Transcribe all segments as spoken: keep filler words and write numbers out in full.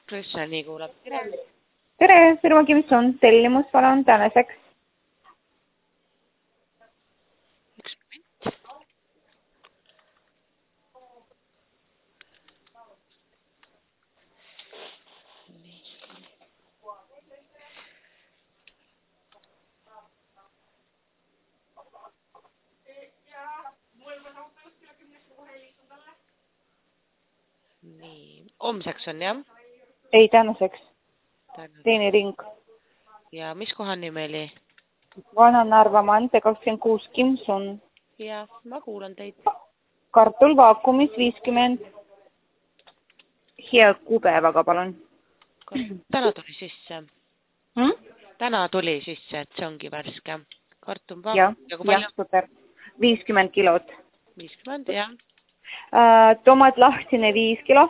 Kristjani kuulab. Tere! Tere, firma Kimson, tellimus palun tänaseks. Üks moment. Nii, homseks on jah? Ei, tänaseks. Tänaseks. Teine ring. Ja mis kohan nimeli? Vana-Narva maantee kakskümmend kuus Kimson. Ja, ma kuulan teid. Kartul vaakumis viiskümmend. Hea kuupäevaga, palun. Täna tuli sisse. Hmm? Täna tuli sisse, et see ongi värske. Kartum Ja, vaakum. Ja kui palju? ja, super. viiskümmend kilot. viiskümmend, jah. Uh, tomat lahtine viis kilo.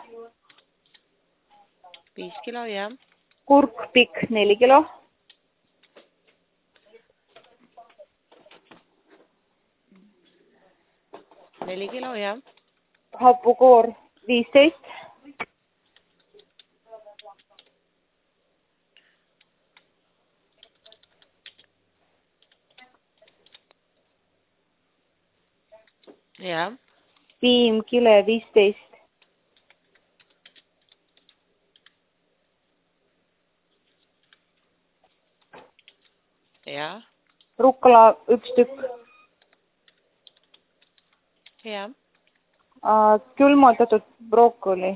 viis kilo, jah. Kurk pikk neli kilo. neli kilo, jah. Hapukoor viisteist. Ja. Piim kile viisteist. Ja. Rukkala üks tükk. Ja. Uh, külmutatud brokkoli.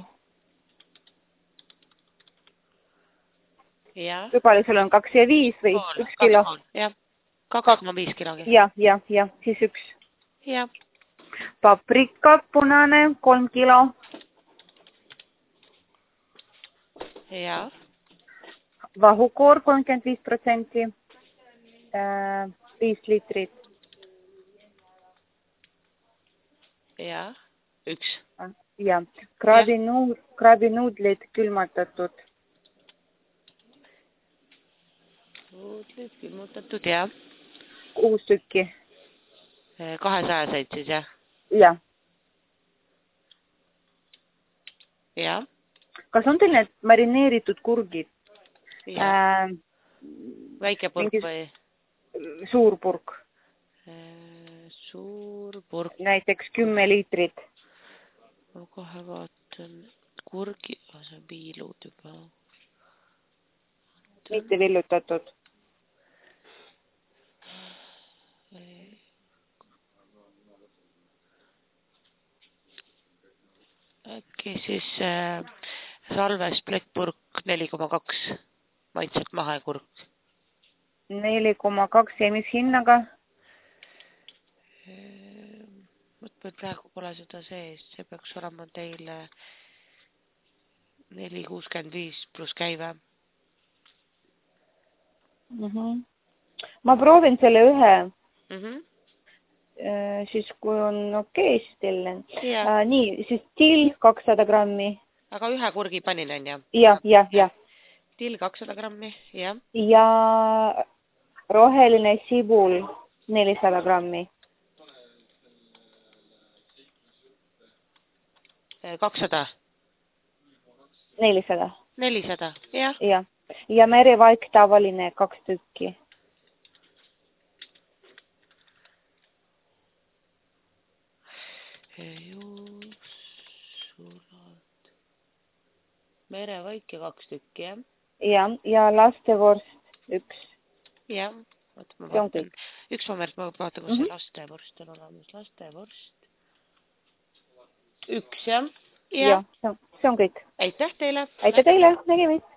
Ja. Sügalisel on kaks ja viis või Pool, üks kilo. jah. kaks koma viis kilogi. Ja, ja, ja, siis üks. Ja. Paprika punane kolm kilo. Ja. Vahukoor kolmkümmend viis protsenti. viis liitrit. Ja. Üks. Ja. Krabinuud, krabinuudlid külmutatud. Nuudlid külmutatud, jah. Kuus tükki. kahesajaseid siis, jah? Ja. Ja. Kas on teil need marineeritud kurgid? Ja. Äh, Väike purk mingis... või? Suur purk. Suur purk. Näiteks kümme liitrit. Ma kohe vaatan. Kurgi, see on piilud juba. Mitte villutatud. Äkki siis äh, salves plettpurk neli koma kaks. Maitselt mahekurk. neli koma kaks ja mis hinnaga? Mõtlen, praegu pole seda sees. See peaks olema teile neli kuuskümmend viis pluss käive. Mm -hmm. Ma proovin selle ühe. Mm -hmm. äh, siis kui on okei, okay, siis tellen. Yeah. Äh, nii, siis till kakssada grammi. Aga ühe kurgi panin, on ju? Ja, ja, ja. Till kakssada grammi, jah. Ja roheline sibul nelisada grammi. kakssada? nelisada. nelisada, jah. Ja, ja merevaik tavaline kaks tükki. Merevaik ja kaks tükki, jah? Ja, ja lastevorst üks. Jah, oot, ma vaatan. Üks moment, ma vaatan, kus mm -hmm. see lastevorst on olemas. Lastevorst. Üks, jah? Ja, see on kõik. Aitäh teile! Aitäh teile! Nägemist!